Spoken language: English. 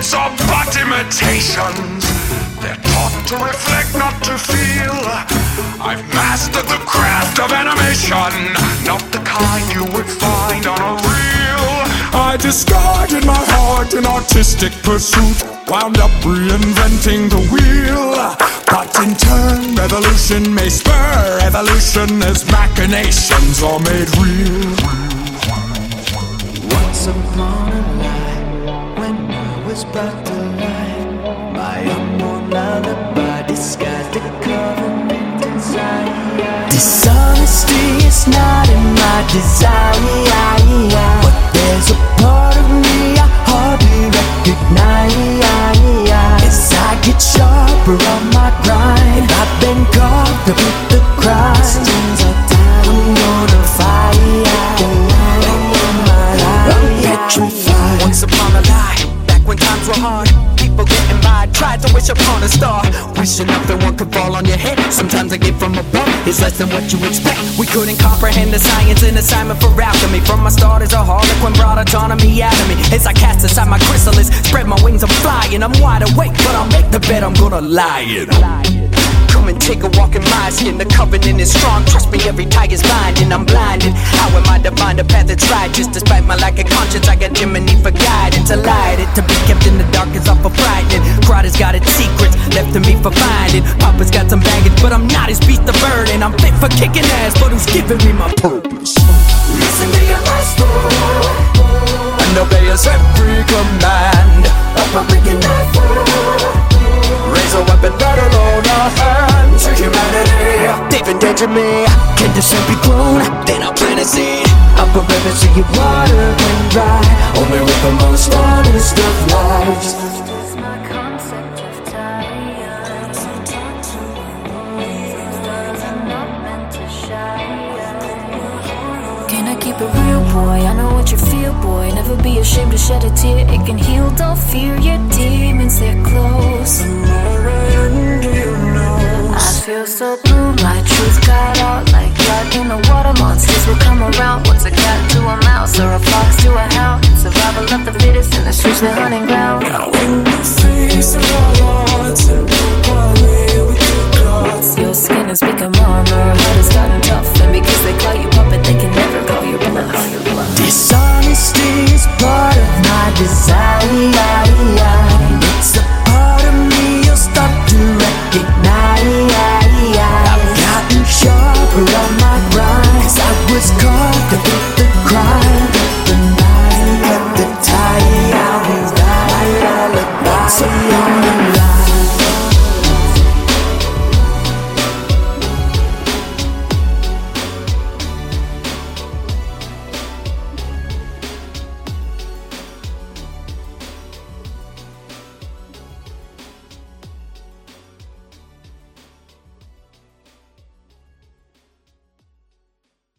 Words are but imitations. They're taught to reflect, not to feel. I've mastered the craft of animation, not the kind you would find on a reel. I discarded my heart in artistic pursuit, wound up reinventing the wheel. But in turn, revolution may spur evolution as machinations are made real. Once upon a life, when I was brought to life, my unknown lullaby disguised a covenant inside. Dishonesty is not in my desire, but there's a part of me I hardly recognize. As I get sharper on my grind, I've been carved to put the questions of time. I'm gonna fire, I'm petrified. Once upon a life, back when times were hard, people getting by, tried to wish upon a star, wishing nothing one could fall on your head. Sometimes a gift from above is less than what you expect. We couldn't comprehend the science and assignment for alchemy. From my start as a harlequin brought autonomy out of me. As I cast aside my chrysalis, spread my wings, I'm flying. I'm wide awake, but I'll make the bet I'm gonna lie it. Come and take a walk in my skin. The covenant is strong, trust me, every tiger's binding. I'm blinded, how am I divine? The path that's right, just despite my lack of conscience, I got Gemini for guidance. I light it, to be kept in the dark is awful frightening. Pride has got its secrets, left to me for finding. Papa's got some baggage, but I'm not his beast of burden. I'm fit for kicking ass, but who's giving me my purpose? Listen to your master and obey his every command. up a wicked knife. Raise a weapon, battle on our hands. To humanity, they've endangered me. Can the seed be grown? Then I'll plant a seed. Up a river so your water can dry. Only with the most honest of lives. Can I keep it real, boy? I know what you feel, boy. Never be ashamed to shed a tear. It can heal, don't fear your demons, they're close. I feel so blue, my truth got out like blood in the water. Monsters will come around. What's a cat to a mouse or a fox to a hound? Survival of the fittest in the streets, the hunting ground. Now when you face our odds and with your gods, your skin has become armor, heart has gotten tough. And because they call you puppet, they can never call you bluff. dishonesty is part of my desire.